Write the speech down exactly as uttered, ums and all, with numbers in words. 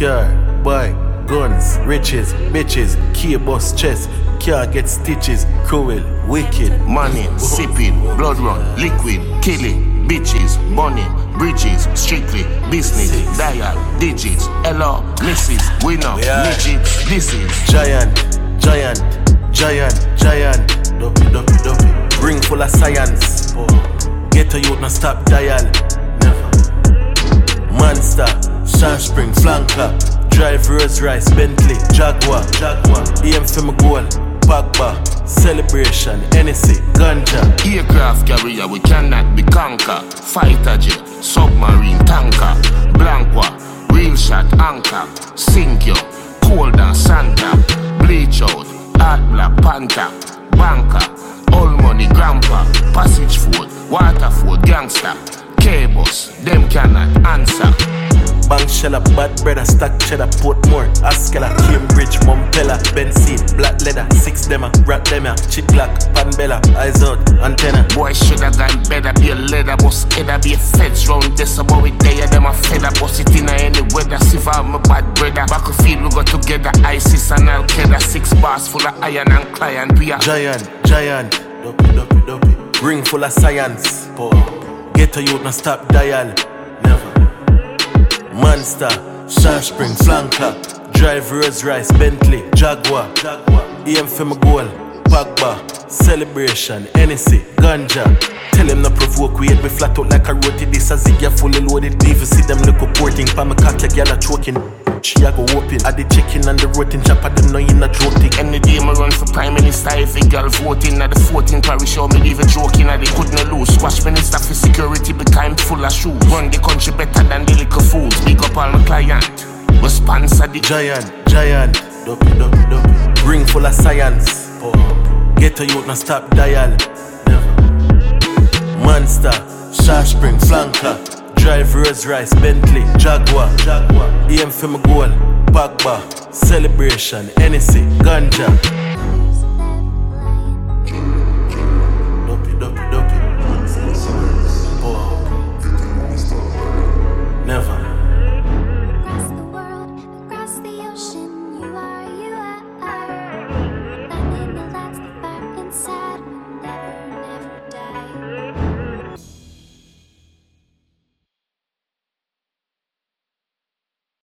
car, bike, guns, riches, bitches, key bus chest, car get stitches, cruel, wicked, money, sipping, blood run, liquid, killing, bitches, money, bridges, strictly, business, Six. Dial, digits, hello, missus, winner, midgets, this is giant, giant, giant, giant, dopey, dopey, dopey, ring full of science, oh. Get a youth, no stop dial, never, monster, Shan Spring, flanker, drive Rolls Royce, Bentley, Jaguar, Jaguar, E M for my goal, Pogba, celebration, Hennessy, ganja. Aircraft carrier, we cannot be conquered. Fighter jet, submarine, tanker, Blancwa, real shot, anchor, sink you, cold and Santa, bleach out, hard black panther, banker, all money, grandpa, passage food, water food, gangster, K-bus, them cannot answer. Bank sheller, bad brother, stack cheddar, Portmore, Askella, Cambridge, Montpella, Benzine, black leather, six dema, rat dema, chick black, panbella, eyes out, antenna. Boy shoulda gone better, be a leather bus, header be a feds round this about it there, them a feather bus it in a any weather, sieve out my bad brother. Battlefield we go together, ISIS and Al-Qaeda, six bars full of iron and client, we are giant, giant, dopey, dopey, dopey, ring full of science, oh. Get a youth, no stop dial, never. Monster, Shan Spring, flanker, drive Rolls Royce, Bentley, Jaguar, Jaguar. E M for my goal, Pogba, celebration, Hennessy, ganja. Tell them no provoke, we head we flat out like a roti. This a zig, ya fully loaded. Leave you see them look reporting. Pa my cock like y'all choking. She a go open. At the chicken and the rotten chop at them no in a joking. Any day me run for prime minister, if a girl voting. At the fourteenth parish show me leave a joking. At the couldn't lose. Squash minister for security, become full of shoes. Run the country better than the little fools. Big up all my client. We sponsor the giant, giant, dopey, dopey, dopey, ring full of science, oh. Get a youth, no stop dial, never. Monster, Shan Spring, flanker, drive Rolls Royce, Bentley, Jaguar, Jaguar. E M for my goal, Pogba, celebration, Hennessy, ganja.